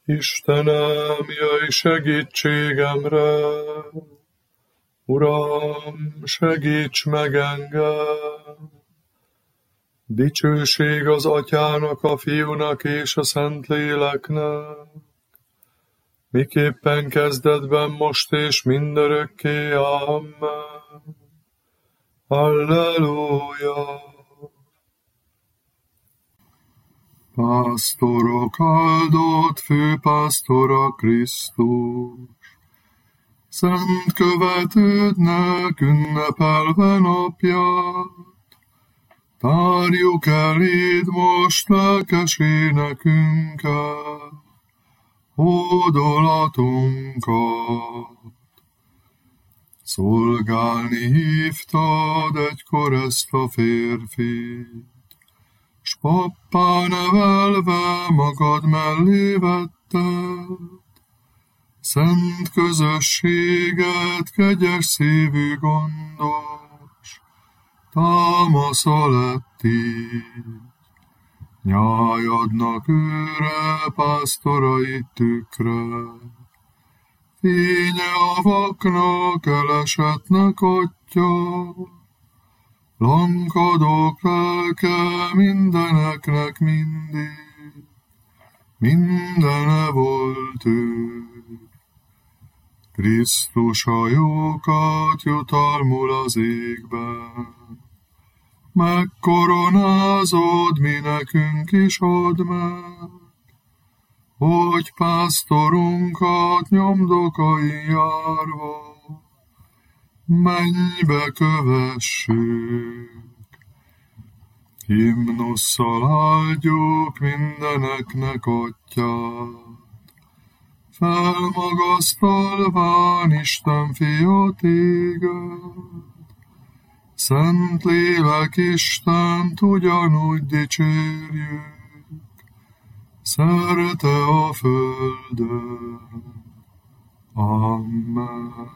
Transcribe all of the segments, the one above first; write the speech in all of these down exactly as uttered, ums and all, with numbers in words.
Istenem, jöjj segítségemre! Uram, segíts meg engem! Dicsőség az Atyának, a Fiúnak és a Szentléleknek, miképpen kezdetben, most és mindörökké. Amen. Halleluja! Pásztorok áldott főpásztora Krisztus, szent követődnek ünnepelve napját, tárjuk eléd most lelkes énekünket, hódolatunkat. Szolgálni hívtad egykor ezt a férfit, s pappá nevelve magad mellé vetted, szent közösséget, kegyes szívű gondos, támasza lett így. Nyájadnak őre, pásztorai tükre, fénye a vaknak, elesetnek atya, lankadók lelke mindeneknek mindig, mindene volt ő. Krisztus a jókat jutalmul az égben, megkoronázod, mi nekünk is add meg, hogy pásztorunkat nyomdokain járva mennybe kövessük. Himnusszal áldjuk mindeneknek Atyát, felmagasztalván Isten Fia téged, Szentlélek Istent ugyanúgy dicsérjük, szerte a földön. Amen.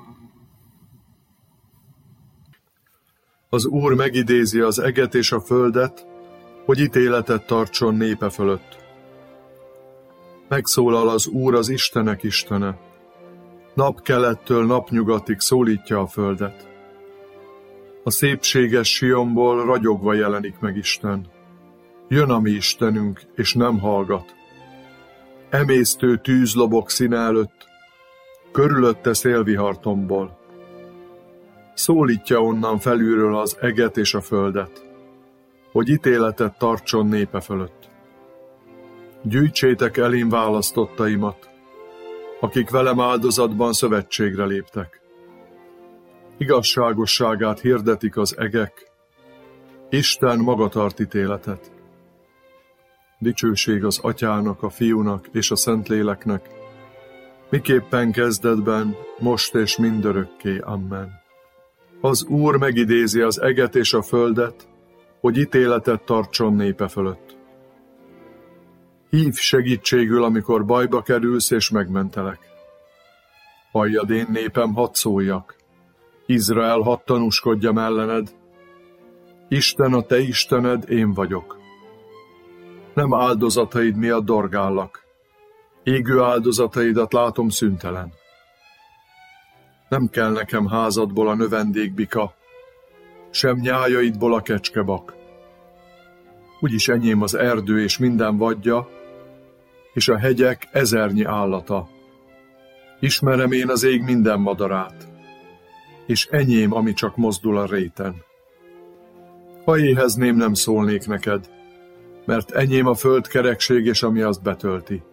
Az Úr megidézi az eget és a földet, hogy ítéletet tartson népe fölött. Megszólal az Úr, az Istenek Istene, napkelettől napnyugatig szólítja a földet. A szépséges Sionból ragyogva jelenik meg Isten. Jön a mi Istenünk, és nem hallgat. Emésztő tűz lobog színe előtt, körülötte szélvihar tombol. Szólítja onnan felülről az eget és a földet, hogy ítéletet tartson népe fölött. Gyűjtsétek elém választottaimat, akik velem áldozatban szövetségre léptek. Igazságosságát hirdetik az egek, Isten maga tart ítéletet. Dicsőség az Atyának, a Fiúnak és a Szentléleknek, miképpen kezdetben, most és mindörökké. Amen. Az Úr megidézi az eget és a földet, hogy ítéletet tartson népe fölött. Hívj segítségül, amikor bajba kerülsz, és megmentelek. Halljad, én népem, hadd szóljak. Izrael, hadd tanúskodjam ellened. Isten, a te Istened, én vagyok. Nem áldozataid miatt dorgállak. Égő áldozataidat látom szüntelen. Nem kell nekem házadból a növendékbika, sem nyájaidból a kecskebak. Úgyis enyém az erdő és minden vadja, és a hegyek ezernyi állata. Ismerem én az ég minden madarát, és enyém, ami csak mozdul a réten. Ha éhezném, nem szólnék neked, mert enyém a föld kerekség, és ami azt betölti.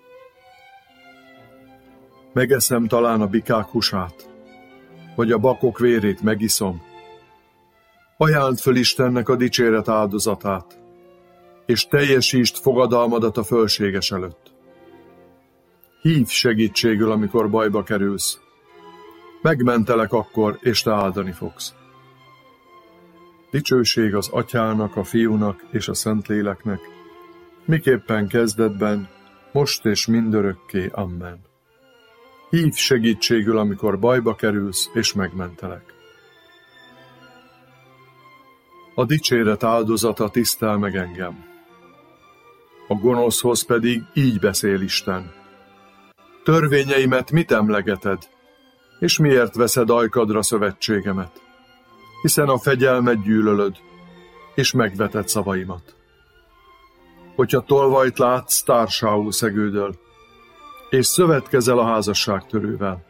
Megeszem talán a bikák húsát, vagy a bakok vérét megiszom. Ajánld föl Istennek a dicséret áldozatát, és teljesítsd fogadalmadat a fölséges előtt. Hívj segítségül, amikor bajba kerülsz. Megmentelek akkor, és te áldani fogsz. Dicsőség az Atyának, a Fiúnak és a Szentléleknek, miképpen kezdetben, most és mindörökké. Amen. Hívj segítségül, amikor bajba kerülsz, és megmentelek. A dicséret áldozata tisztel meg engem. A gonoszhoz pedig így beszél Isten. Törvényeimet mit emlegeted, és miért veszed ajkadra szövetségemet? Hiszen a fegyelmet gyűlölöd, és megveted szavaimat. Hogyha tolvajt látsz, társául szegődöl, és szövetkezel a házasságtörővel.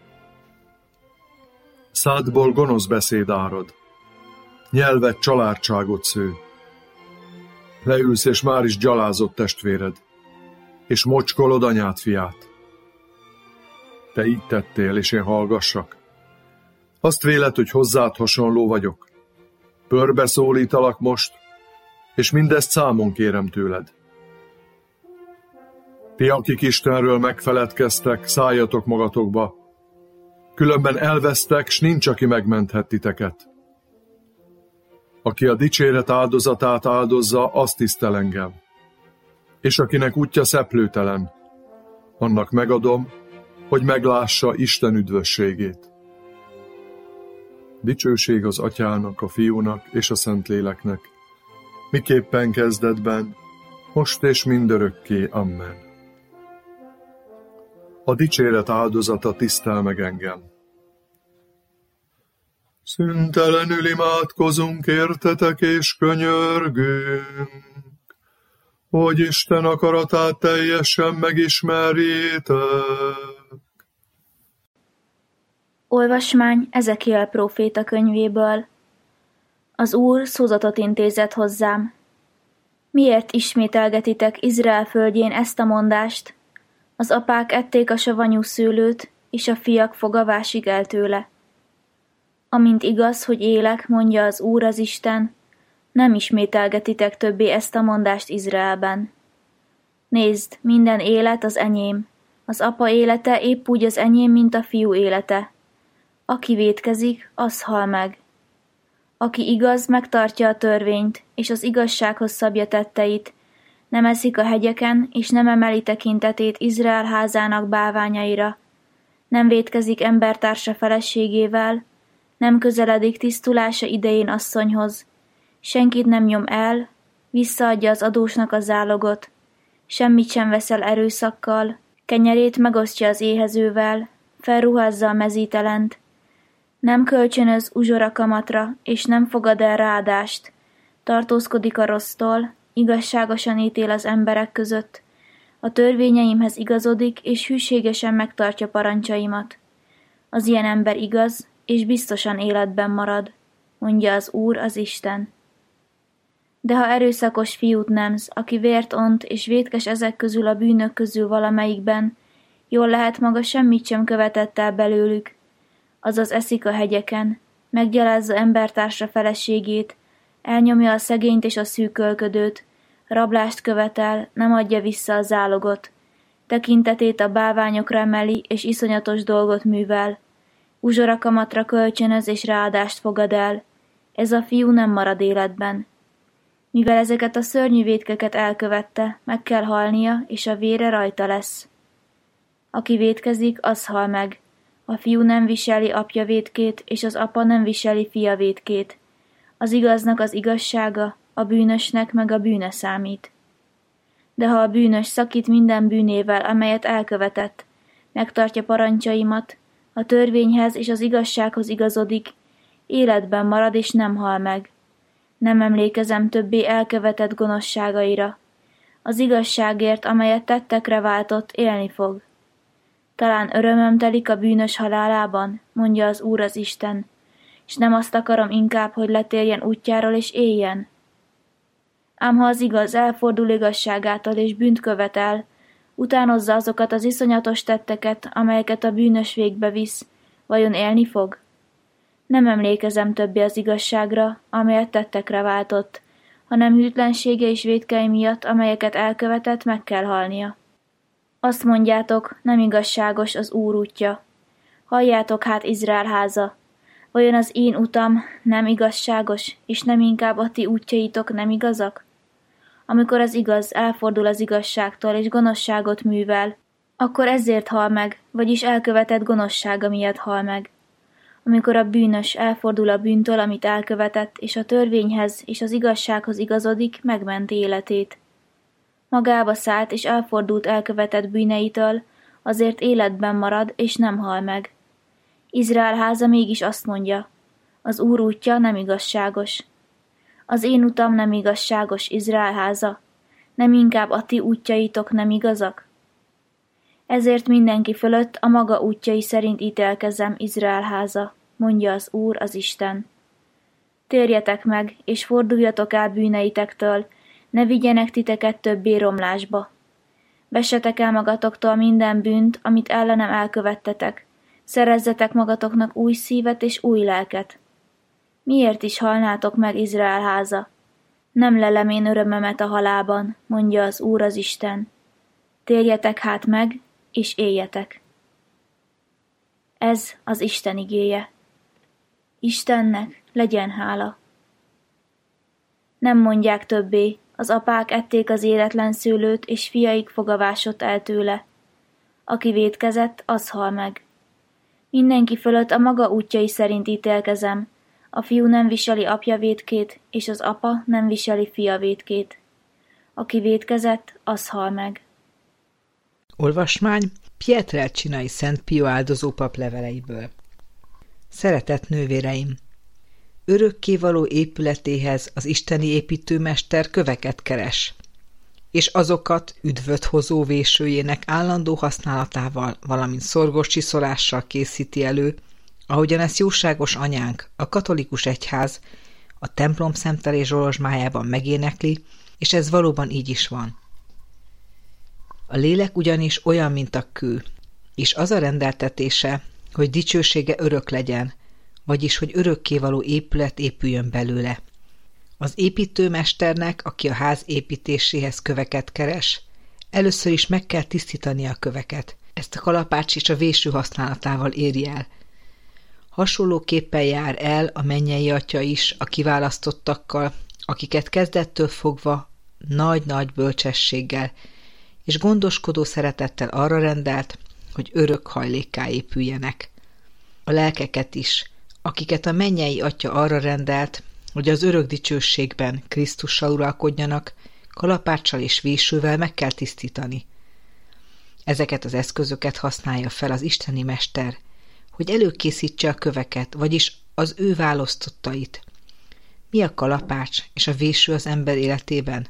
Szádból gonosz beszéd árad, nyelved családságot sző. Leülsz, és már is gyalázott testvéred, és mocskolod anyád fiát. Te így tettél, és én hallgassak. Azt véled, hogy hozzád hasonló vagyok. Pörbe szólítalak most, és mindezt számon kérem tőled. Ti, akik Istenről megfeledkeztek, szálljatok magatokba, különben elvesztek, s nincs, aki megmenthet titeket. Aki a dicséret áldozatát áldozza, azt tisztel engem. És akinek útja szeplőtelen, annak megadom, hogy meglássa Isten üdvösségét. Dicsőség az Atyának, a Fiúnak és a Szentléleknek, miképpen kezdetben, most és mindörökké. Amen. A dicséret áldozata tisztel meg engem. Szüntelenül imádkozunk értetek és könyörgünk, hogy Isten akaratát teljesen megismerjétek. Olvasmány Ezekiel próféta könyvéből. Az Úr szózatot intézett hozzám. Miért ismételgetitek Izrael földjén ezt a mondást? Az apák ették a savanyú szőlőt, és a fiak foga vásig el tőle. Amint igaz, hogy élek, mondja az Úr az Isten, nem ismételgetitek többé ezt a mondást Izraelben. Nézd, minden élet az enyém, az apa élete épp úgy az enyém, mint a fiú élete. Aki vétkezik, az hal meg. Aki igaz, megtartja a törvényt, és az igazsághoz szabja tetteit, nem eszik a hegyeken, és nem emeli tekintetét Izrael házának bálványaira, nem vétkezik embertársa feleségével, nem közeledik tisztulása idején asszonyhoz, senkit nem nyom el, visszaadja az adósnak a zálogot, semmit sem veszel erőszakkal, kenyerét megosztja az éhezővel, felruházza a mezítelent, nem kölcsönöz uzsora kamatra, és nem fogad el ráadást, tartózkodik a rossztól, igazságosan ítél az emberek között, a törvényeimhez igazodik, és hűségesen megtartja parancsaimat. Az ilyen ember igaz, és biztosan életben marad, mondja az Úr az Isten. De ha erőszakos fiút nemz, aki vért ont, és vétkes ezek közül a bűnök közül valamelyikben, jól lehet maga semmit sem követett el belőlük, azaz eszik a hegyeken, meggyalázza embertársa feleségét, elnyomja a szegényt és a szűkölködőt, rablást követel, nem adja vissza a zálogot, tekintetét a bálványokra emeli, és iszonyatos dolgot művel, uzsora kamatra kölcsönöz és ráadást fogad el, ez a fiú nem marad életben. Mivel ezeket a szörnyű vétkeket elkövette, meg kell halnia, és a vére rajta lesz. Aki vétkezik, az hal meg. A fiú nem viseli apja vétkét, és az apa nem viseli fia vétkét. Az igaznak az igazsága, a bűnösnek meg a bűne számít. De ha a bűnös szakít minden bűnével, amelyet elkövetett, megtartja parancsaimat, a törvényhez és az igazsághoz igazodik, életben marad és nem hal meg. Nem emlékezem többé elkövetett gonoszságaira. Az igazságért, amelyet tettekre váltott, élni fog. Talán örömöm telik a bűnös halálában, mondja az Úr az Isten, és nem azt akarom inkább, hogy letérjen útjáról és éljen. Ám ha az igaz elfordul igazságától és bűnt követel, utánozza azokat az iszonyatos tetteket, amelyeket a bűnös végbe visz, vajon élni fog? Nem emlékezem többé az igazságra, amelyet tettekre váltott, hanem hűtlensége és vétkei miatt, amelyeket elkövetett, meg kell halnia. Azt mondjátok, nem igazságos az Úr útja. Halljátok hát, Izrael háza, vajon az én utam nem igazságos, és nem inkább a ti útjaitok nem igazak? Amikor az igaz elfordul az igazságtól és gonoszságot művel, akkor ezért hal meg, vagyis elkövetett gonoszsága miatt hal meg. Amikor a bűnös elfordul a bűntől, amit elkövetett, és a törvényhez és az igazsághoz igazodik, megmenti életét. Magába szállt és elfordult elkövetett bűneitől, azért életben marad, és nem hal meg. Izrael háza mégis azt mondja, az Úr útja nem igazságos. Az én utam nem igazságos, Izrael háza, nem inkább a ti útjaitok nem igazak? Ezért mindenki fölött a maga útjai szerint ítélkezem, Izrael háza, mondja az Úr, az Isten. Térjetek meg, és forduljatok el bűneitektől, ne vigyenek titeket többé romlásba. Vessetek el magatoktól minden bűnt, amit ellenem elkövettetek, szerezzetek magatoknak új szívet és új lelket. Miért is halnátok meg, Izrael háza? Nem lelem én örömömet a halálban, mondja az Úr, az Isten. Térjetek hát meg, és éljetek. Ez az Isten igéje. Istennek legyen hála. Nem mondják többé, az apák ették az életlen szőlőt, és fiaik fogavásott el tőle. Aki vétkezett, az hal meg. Mindenki fölött a maga útjai szerint ítélkezem, a fiú nem viseli apja vétkét, és az apa nem viseli fia vétkét. Aki vétkezett, az hal meg. Olvasmány Pietrelcinai Szent Pio áldozópap leveleiből. Szeretett nővéreim! Örökkévaló épületéhez az isteni építőmester köveket keres, és azokat üdvöt hozó vésőjének állandó használatával, valamint szorgos csiszolással készíti elő, ahogyan ezt jóságos anyánk, a katolikus egyház, a templom szemtelés zsolozsmájában megénekli, és ez valóban így is van. A lélek ugyanis olyan, mint a kő, és az a rendeltetése, hogy dicsősége örök legyen, vagyis hogy örökkévaló épület épüljön belőle. Az építőmesternek, aki a ház építéséhez köveket keres, először is meg kell tisztítani a köveket. Ezt a kalapács és a véső használatával éri el. Hasonlóképpen jár el a mennyei Atya is a kiválasztottakkal, akiket kezdettől fogva nagy-nagy bölcsességgel és gondoskodó szeretettel arra rendelt, hogy örök hajlékká épüljenek. A lelkeket is, akiket a mennyei Atya arra rendelt, hogy az örök dicsőségben Krisztussal uralkodjanak, kalapáccsal és vésővel meg kell tisztítani. Ezeket az eszközöket használja fel az isteni mester, hogy előkészítse a köveket, vagyis az ő választottait. Mi a kalapács és a véső az ember életében?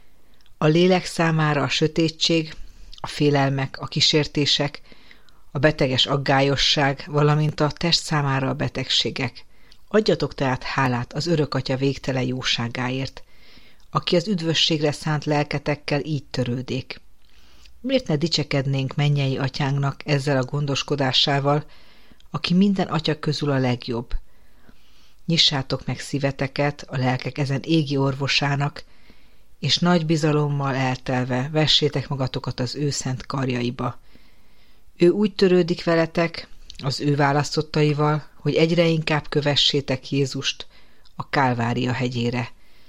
A lélek számára a sötétség, a félelmek, a kísértések, a beteges aggályosság, valamint a test számára a betegségek. Adjatok tehát hálát az örök Atya végtelen jóságáért, aki az üdvösségre szánt lelketekkel így törődik. Miért ne dicsekednénk mennyei Atyánknak ezzel a gondoskodásával, aki minden atya közül a legjobb? Nyissátok meg szíveteket a lelkek ezen égi orvosának, és nagy bizalommal eltelve vessétek magatokat az ő szent karjaiba. Ő úgy törődik veletek, az ő választottaival, hogy egyre inkább kövessétek Jézust a Kálvária hegyére.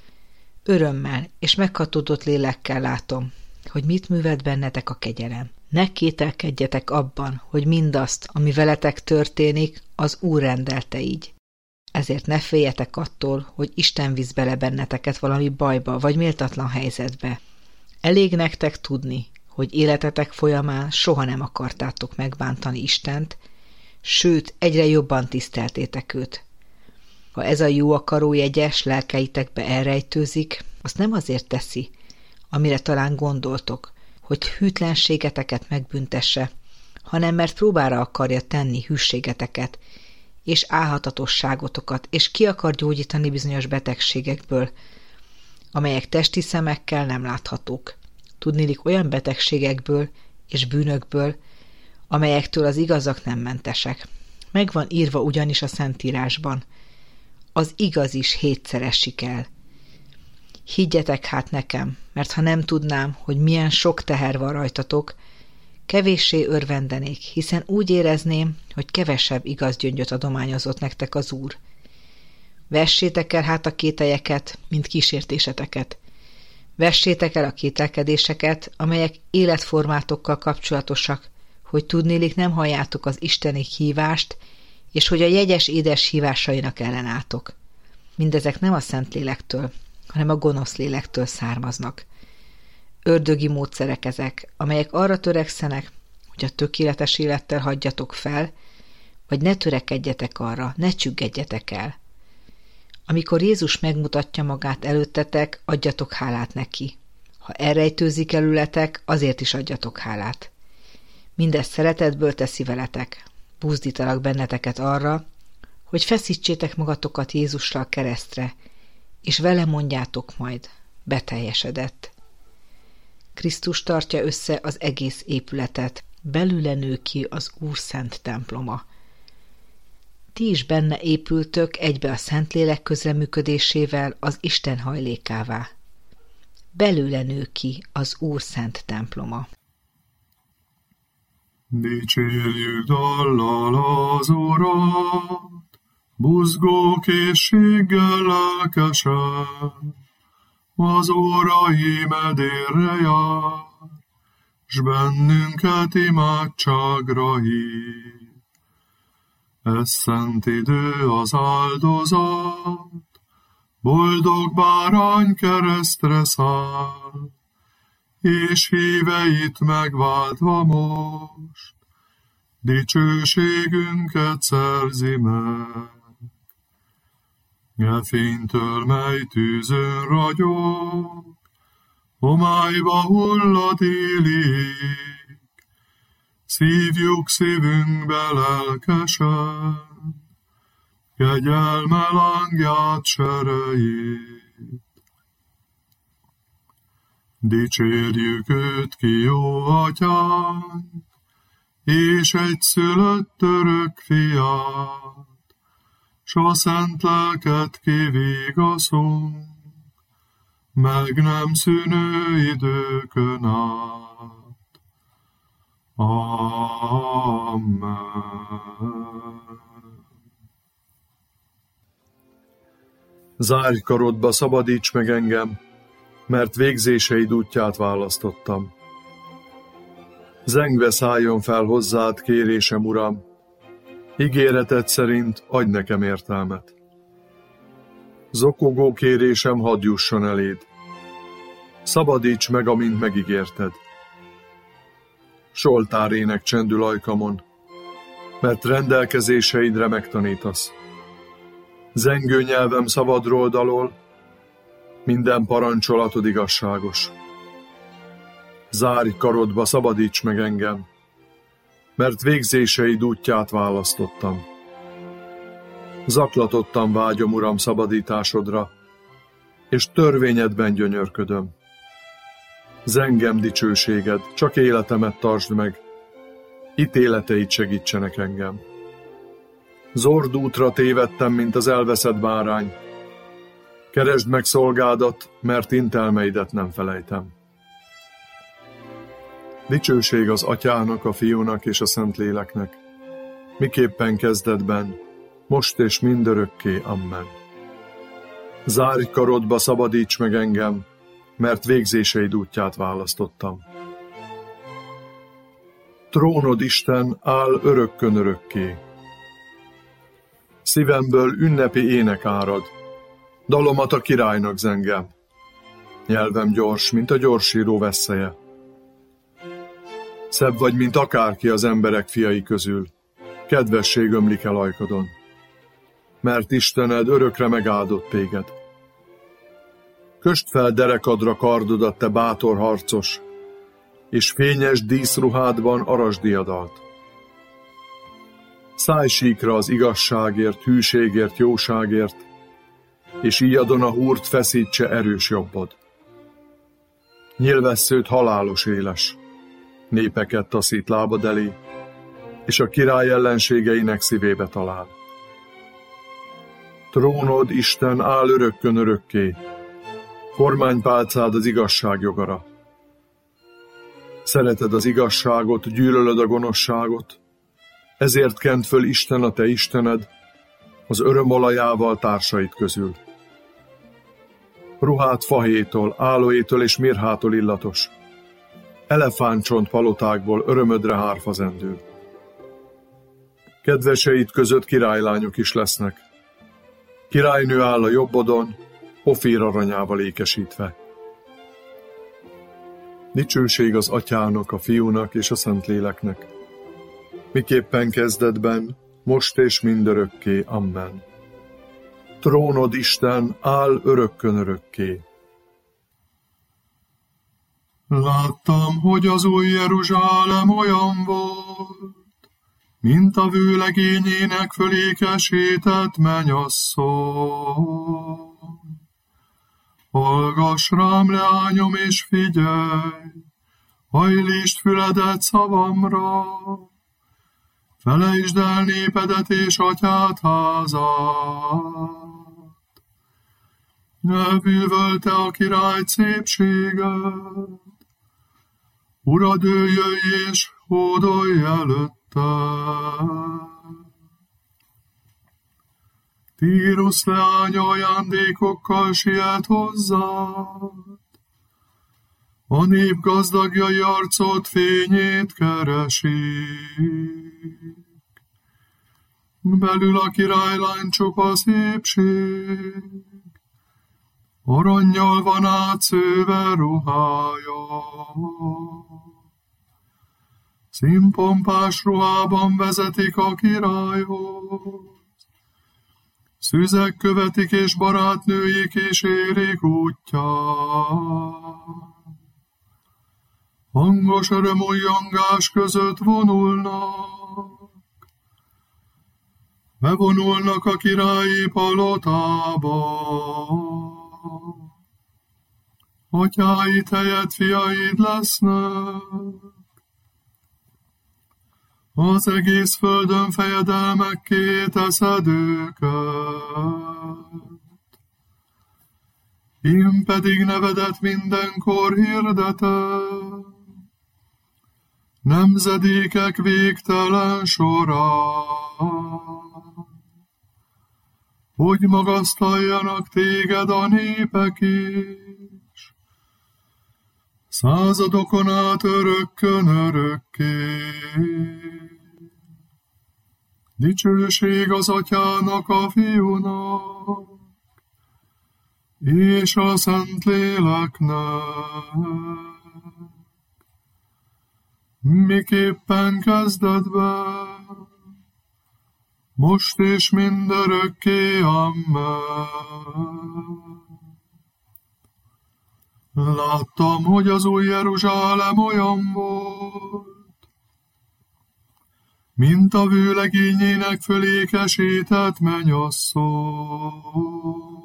Örömmel és meghatódott lélekkel látom, hogy mit művelt bennetek a kegyelem. Ne kételkedjetek abban, hogy mindazt, ami veletek történik, az Úr rendelte így. Ezért ne féljetek attól, hogy Isten visz bele benneteket valami bajba vagy méltatlan helyzetbe. Elég nektek tudni, hogy életetek folyamán soha nem akartátok megbántani Istent, sőt, egyre jobban tiszteltétek őt. Ha ez a jó akaró jegyes lelkeitekbe elrejtőzik, azt nem azért teszi, amire talán gondoltok, hogy hűtlenségeteket megbüntesse, hanem mert próbára akarja tenni hűségeteket és álhatatosságotokat, és ki akar gyógyítani bizonyos betegségekből, amelyek testi szemekkel nem láthatók. Tudniillik olyan betegségekből és bűnökből, amelyektől az igazak nem mentesek. Meg van írva ugyanis a Szentírásban, az igaz is hétszer esik el. Higgyetek hát nekem, mert ha nem tudnám, hogy milyen sok teher van rajtatok, kevéssé örvendenék, hiszen úgy érezném, hogy kevesebb igaz gyöngyöt adományozott nektek az Úr. Vessétek el hát a kételyeket, mint kísértéseteket. Vessétek el a kételkedéseket, amelyek életformátokkal kapcsolatosak, hogy tudnélik nem halljátok az isteni hívást, és hogy a jegyes édes hívásainak ellenálltok. Mindezek nem a Szentlélektől, hanem a gonosz lélektől származnak. Ördögi módszerek ezek, amelyek arra törekszenek, hogy a tökéletes élettel hagyjatok fel, vagy ne törekedjetek arra, ne csüggedjetek el. Amikor Jézus megmutatja magát előttetek, adjatok hálát neki. Ha elrejtőzik előletek, azért is adjatok hálát. Mindezt szeretetből teszi veletek. Buzdítalak benneteket arra, hogy feszítsétek magatokat Jézussal a keresztre, és vele mondjátok majd, beteljesedett. Krisztus tartja össze az egész épületet, belőle nő ki az Úr szent temploma. Ti is benne épültök egybe a Szentlélek közreműködésével az Isten hajlékává. Belőle nő ki az Úr szent temploma. Dicsérjük dallal az Urat, buzgó készséggel lelkesen, az órai medérre jár, s bennünket imádságra hív. Ez szent idő az áldozat, boldog bárány keresztre száll, és híveit megváltva most, dicsőségünket szerzi meg. E fénytől, mely tűzön ragyog, homályba hullad élik, szívjuk szívünkbe lelkesen, kegyelme lángját serejét. Dicsérjük őt ki, jó atyánk, és egyszülött örök fiát, s a szent lelket kivigaszunk, meg nem szűnő időkön át. Amen. Zárj karodba, szabadíts meg engem, mert végzéseid útját választottam. Zengve szálljon fel hozzád kérésem, Uram, ígéreted szerint adj nekem értelmet. Zokogó kérésem hadd jusson eléd. Szabadíts meg, amint megígérted. Soltárének csendül ajkamon, mert rendelkezéseidre megtanítasz. Zengő nyelvem szabadról dalol, minden parancsolatod igazságos. Zárj karodba, szabadíts meg engem, mert végzéseid útját választottam. Zaklatottan vágyom, Uram, szabadításodra, és törvényedben gyönyörködöm. Zengem dicsőséged, csak életemet tartsd meg, ítéleteid segítsenek engem. Zord útra tévedtem, mint az elveszett bárány. Keresd meg szolgádat, mert intelmeidet nem felejtem. Dicsőség az Atyának, a Fiúnak és a Szentléleknek, miképpen kezdetben, most és mindörökké. Amen. Zárj karodba, szabadíts meg engem, mert végzéseid útját választottam. Trónod, Isten, áll örökkön örökké. Szívemből ünnepi ének árad, dalomat a királynak zengem. Nyelvem gyors, mint a gyorsíró vesszeje. Szebb vagy, mint akárki az emberek fiai közül, kedvesség ömlik el ajkadon, mert Istened örökre megáldott téged. Kösd fel derekadra kardodat, te bátor harcos, és fényes díszruhádban arasd diadalt. Szállj síkra az igazságért, hűségért, jóságért, és íjadon a húrt feszítse erős jobbod. Nyilvesszőt halálos éles, népeket taszít lábad elé, és a király ellenségeinek szívébe talál. Trónod, Isten, áll örökkön örökké, kormánypálcád az igazság jogara. Szereted az igazságot, gyűlölöd a gonoszságot, ezért kent föl Isten, a te Istened, az örömolajával társait közül. Ruhát fahétól, álóétől és mirhától illatos, elefántcsont palotákból örömödre hárfa zendül. Kedveseid között királylányok is lesznek. Királynő áll a jobbodon, Ofír aranyával ékesítve. Dicsőség az Atyának, a Fiúnak és a Szentléleknek, miképpen kezdetben, most és mindörökké. Amen. Trónod, Isten, áll örökkön örökké. Láttam, hogy az új Jeruzsálem olyan volt, mint a vőlegényének fölékesített mennyasszony. Hallgass rám, leányom, és figyelj, hajlítsd füledet szavamra, felejtsd el népedet és atyád házát. Ne bűvölte a király szépséget, Urad, ő jöjj és hódolj előtte. Tírusz leánya ajándékokkal siet hozzád, a nép gazdagjai arcod fényét keresik. Belül a királylány csupa szépség, arannyal van átszőve ruhája. Színpompás ruhában vezetik a királyhoz, szüzek követik és barátnői kísérik útján. Hangos örömújjongás között vonulnak, bevonulnak a királyi palotába. Atyáid helyett fiaid lesznek, az egész földön fejedelmekké teszed őket. Én pedig nevedet mindenkor hirdetem, nemzedékek végtelen során, hogy magasztaljanak téged a népek is, századokon át örökkön örökké. Dicsőség az Atyának, a Fiúnak, és a Szentléleknek, miképpen kezdetben, most és mindörökké. Amen. Láttam, hogy az új Jeruzsálem olyan volt, mint a vőlegényének fölékesített mennyasszony.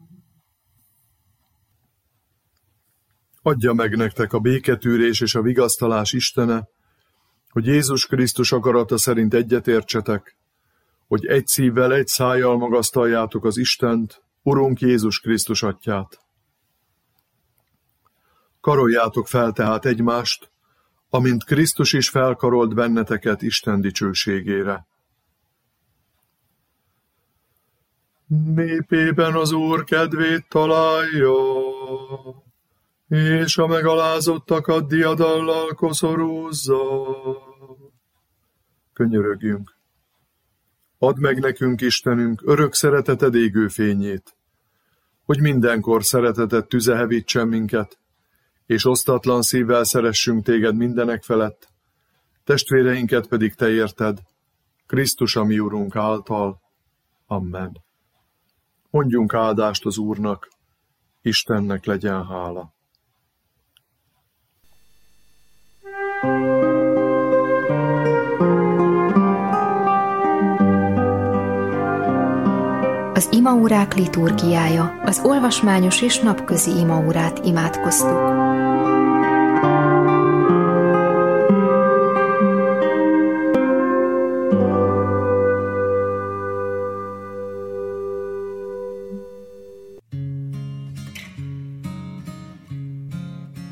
Adja meg nektek a béketűrés és a vigasztalás Istene, hogy Jézus Krisztus akarata szerint egyetértsetek, hogy egy szívvel, egy szájjal magasztaljátok az Istent, Urunk Jézus Krisztus Atyát. Karoljátok fel tehát egymást, amint Krisztus is felkarolt benneteket Isten dicsőségére. Népében az Úr kedvét találja, és a megalázottakat diadallal koszorúzza. Könyörögjünk! Add meg nekünk, Istenünk, örök szereteted égő fényét, hogy mindenkor szereteted tüze hevítsen minket, és osztatlan szívvel szeressünk téged mindenek felett, testvéreinket pedig te érted, Krisztus a mi Urunk által. Amen. Mondjunk áldást az Úrnak, Istennek legyen hála. Az imaórák liturgiája, az olvasmányos és napközi imaórát imádkoztuk.